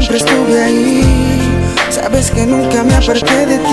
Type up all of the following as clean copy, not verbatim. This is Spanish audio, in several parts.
siempre estuve ahí. Sabes que nunca me aparté de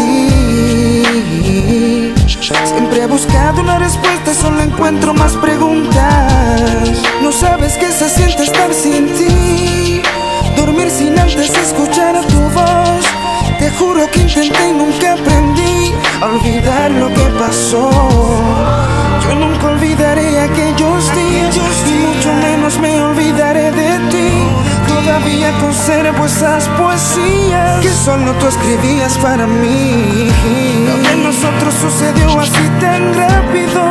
ti. Siempre he buscado una respuesta, solo encuentro más preguntas. No sabes qué se siente estar sin ti, dormir sin antes escuchar tu voz. Te juro que intenté y nunca aprendí a olvidar lo que pasó. Yo nunca olvidaré aquellos días, y mucho menos me olvidaré de ti. Todavía conservo esas poesías que solo tú escribías para mí. Lo de nosotros sucedió así tan rápido,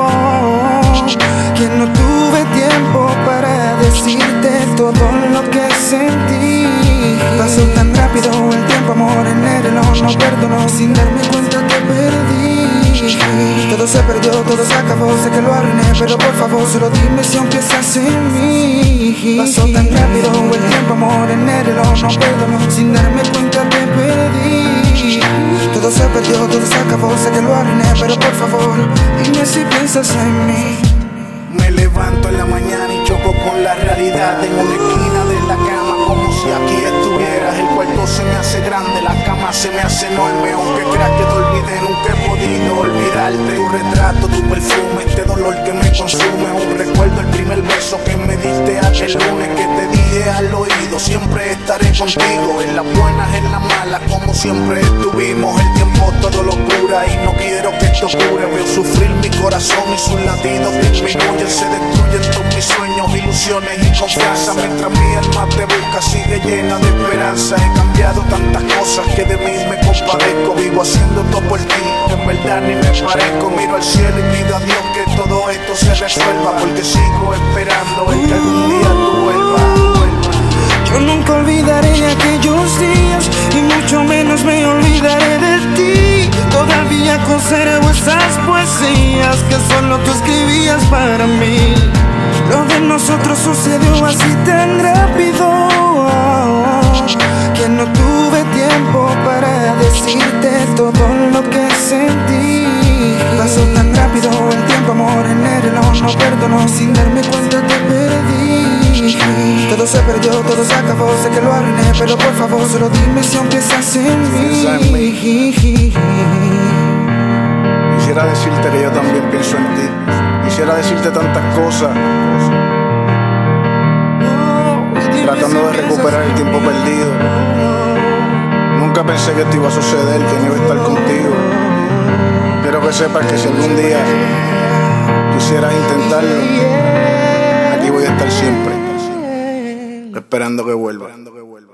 que no tuve tiempo para decirte todo lo que sentí. Pasó tan rápido el tiempo, amor, enero, no perdono. Sin darme cuenta te perdí. Todo se perdió, todo se acabó, sé que lo arruiné, pero por favor solo dime si aún piensas en mí. Pasó tan rápido el tiempo, amor, enero, no perdono. Sin darme cuenta te perdí. Todo se perdió, todo se acabó, sé que lo arruiné, pero por favor dime si piensas en mí. Me levanto en la mañana y choco con la realidad. En una esquina de la cama, como si aquí estuvieras. El cuarto se me hace grande, la cama se me hace enorme. Aunque creas que te olvidé, nunca he podido olvidarte. Tu retrato, tu perfume, este dolor que me consume. Un recuerdo, el primer beso que me diste aquel lunes, que te dije al oído: siempre estaré contigo, en las buenas, en las malas, como siempre estuvimos. El tiempo todo lo cura y no quiero que esto cure. Veo sufrir mi corazón y sus latidos disminuyen. Se destruyen todos mis sueños, ilusiones y confianza. Mientras mi alma te busca, sigue llena de esperanza. He cambiado tantas cosas que de mí me compadezco. Vivo haciendo todo por ti, en verdad ni me parezco. Miro al cielo y pido a Dios que todo esto se resuelva, porque sigo esperando el que algún día tú vuelvas. Yo nunca olvidaré aquellos días, y mucho menos me olvidaré de ti. Todavía conservo esas poesías que solo tú escribías para mí. Lo de nosotros sucedió así tan rápido, que no tuve tiempo para decirte todo lo que sentí. Pasó tan rápido el tiempo, amor, enero, no perdono. Sin darme cuenta te perdí. Todo se perdió, todo se acabó, sé que lo arruiné, pero por favor solo dime si aún piensas en mí. Quisiera decirte que yo también pienso en ti. Quisiera decirte tantas cosas, tratando de recuperar el tiempo perdido. Nunca pensé que esto iba a suceder, que no iba a estar contigo. Quiero que sepas que si algún día quisieras intentarlo, aquí voy a estar siempre, esperando que vuelva.